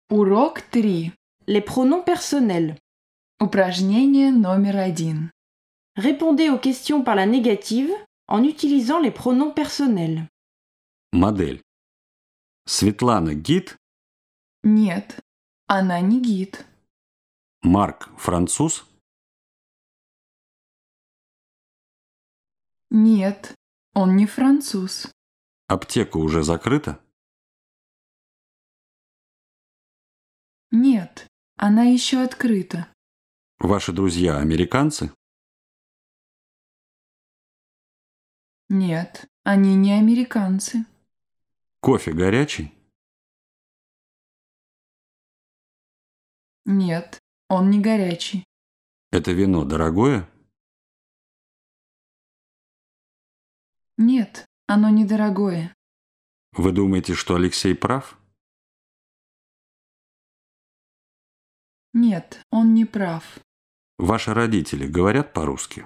Урок 3. Les pronoms personnels. Упражнение номер 1. Répondez aux questions par la négative en utilisant les pronoms personnels. Модель. Светлана гид, Нет, она не гид. Марк француз, Нет, он не француз. аптека уже закрыта, Нет, она еще открыта. ваши друзья американцы, Нет, они не американцы. кофе горячий, Нет, он не горячий. это вино дорогое, Нет, оно недорогое. вы думаете, что Алексей прав? Нет, он не прав. Ваши родители говорят по-русски?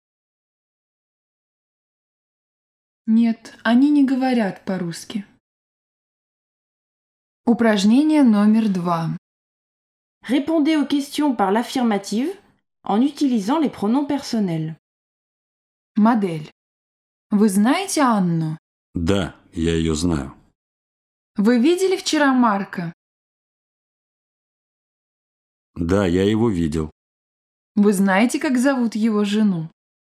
Нет, они не говорят по-русски. Упражнение номер 2. Répondez aux questions par l'affirmative en utilisant les pronoms personnels. Модель. Вы знаете Анну? Да, я ее знаю. Вы видели вчера Марка? Да, я его видел. Вы знаете, как зовут его жену?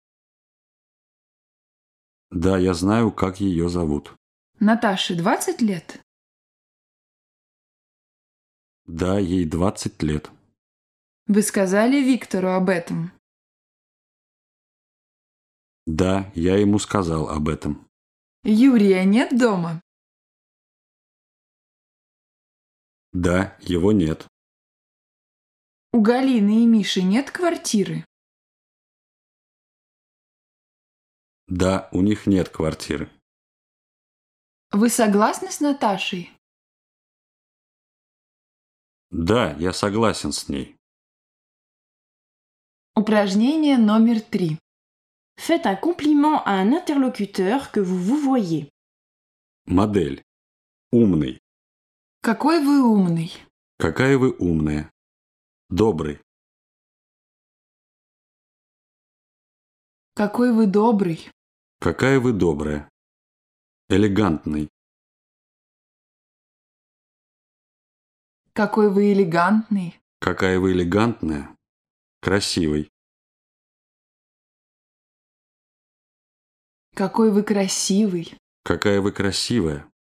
Да, я знаю, как ее зовут. Наташе 20 лет? Да, ей 20 лет. Вы сказали Виктору об этом? Да, я ему сказал об этом. Юрия нет дома? Да, его нет. У Галины и Миши нет квартиры? Да, у них нет квартиры. Вы согласны с Наташей? Да, я согласен с ней. Упражнение номер 3. Faites un compliment à un interlocuteur que vous voyez. Модель. Умный. Какой вы умный. Какая вы умная. Добрый. Какой вы добрый. Какая вы добрая. Элегантный. Какой вы элегантный. Какая вы элегантная. Красивый. Какой вы красивый. Какая вы красивая.